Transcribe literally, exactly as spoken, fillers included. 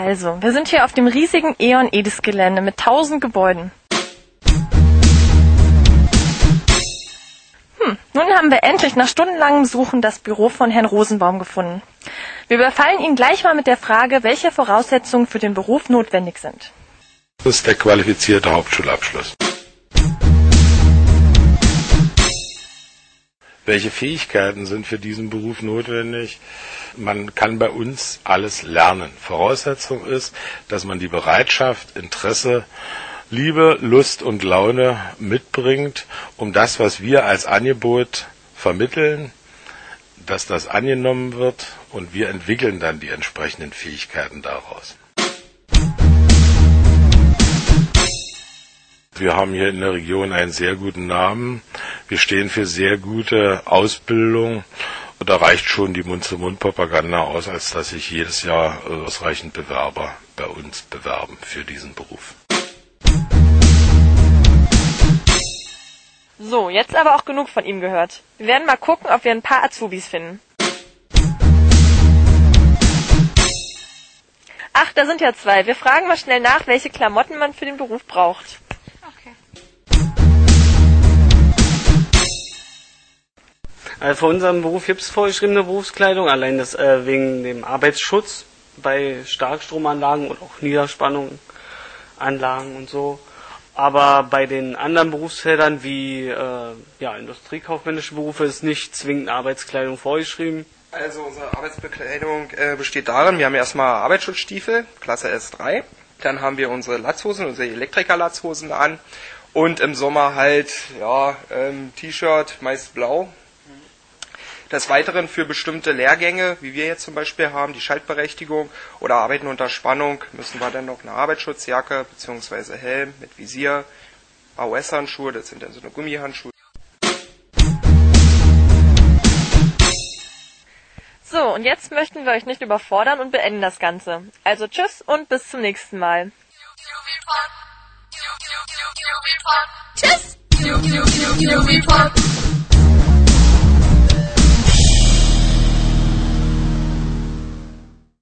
Also, wir sind hier auf dem riesigen E.ON Edis-Gelände mit tausend Gebäuden. Hm, nun haben wir endlich nach stundenlangem Suchen das Büro von Herrn Rosenbaum gefunden. Wir überfallen ihn gleich mal mit der Frage, welche Voraussetzungen für den Beruf notwendig sind. Das ist der qualifizierte Hauptschulabschluss. Welche Fähigkeiten sind für diesen Beruf notwendig? Man kann bei uns alles lernen. Voraussetzung ist, dass man die Bereitschaft, Interesse, Liebe, Lust und Laune mitbringt, um das, was wir als Angebot vermitteln, dass das angenommen wird und wir entwickeln dann die entsprechenden Fähigkeiten daraus. Wir haben hier in der Region einen sehr guten Namen. Wir stehen für sehr gute Ausbildung. Und da reicht schon die Mund-zu-Mund-Propaganda aus, als dass sich jedes Jahr ausreichend Bewerber bei uns bewerben für diesen Beruf. So, jetzt aber auch genug von ihm gehört. Wir werden mal gucken, ob wir ein paar Azubis finden. Ach, da sind ja zwei. Wir fragen mal schnell nach, welche Klamotten man für den Beruf braucht. Also für unseren Beruf gibt es vorgeschriebene Berufskleidung, allein das äh, wegen dem Arbeitsschutz bei Starkstromanlagen und auch Niederspannunganlagen und so. Aber bei den anderen Berufsfeldern wie äh, ja, industriekaufmännische Berufe ist nicht zwingend Arbeitskleidung vorgeschrieben. Also unsere Arbeitsbekleidung äh, besteht darin, wir haben erstmal Arbeitsschutzstiefel, Klasse S drei. Dann haben wir unsere Latzhosen, unsere Elektriker-Latzhosen an. Und im Sommer halt ja ähm, T-Shirt, meist blau. Des Weiteren für bestimmte Lehrgänge, wie wir jetzt zum Beispiel haben, die Schaltberechtigung oder Arbeiten unter Spannung, müssen wir dann noch eine Arbeitsschutzjacke bzw. Helm mit Visier, A O S-Handschuhe, das sind dann so eine Gummihandschuhe. So, und jetzt möchten wir euch nicht überfordern und beenden das Ganze. Also tschüss und bis zum nächsten Mal. Tschüss!